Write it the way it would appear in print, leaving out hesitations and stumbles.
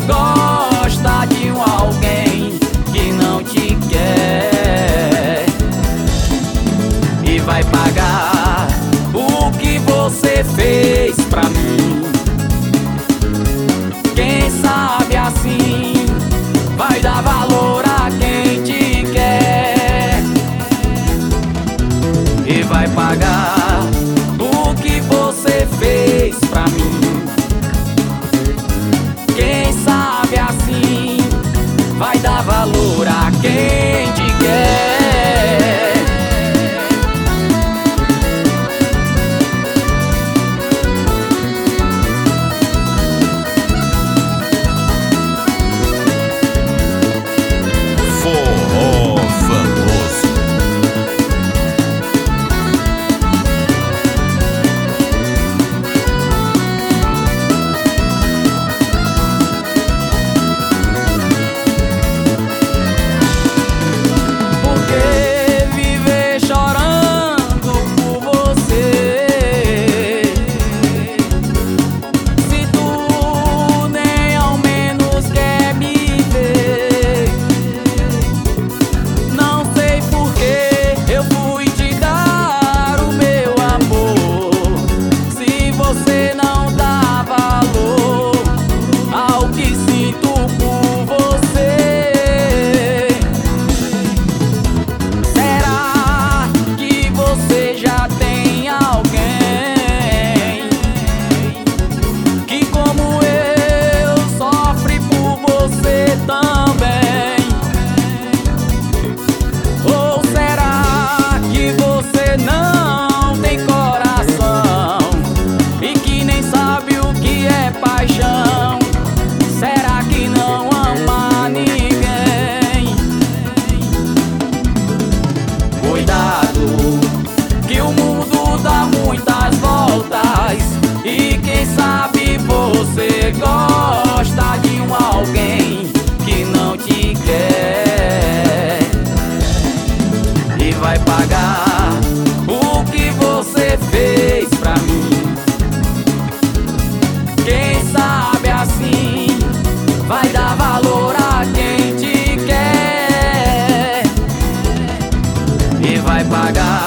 gosta de um alguém que não te quer e vai pagar o que você fez pra mim. Quem sabe assim vai dar valor a quem te quer e vai pagar o que você fez pra mim. Quem sabe assim vai dar valor a quem te quer. Forró Famoso. Porque viver chorando por você, se tu nem ao menos quer me ver? Não sei por que eu fui te dar o meu amor, se você não dá valor ao que sinto por você. Será que você já tem alguém que, como eu, sofre por você também? Ou será que você não tem coração e que nem sabe o que é paixão? Será que não ama ninguém? Cuidado, que o mundo dá muitas voltas e quem sabe você gosta de um alguém que não te quer e vai pagar o que você fez pra mim. Quem sabe assim vai dar valor a quem te quer e vai pagar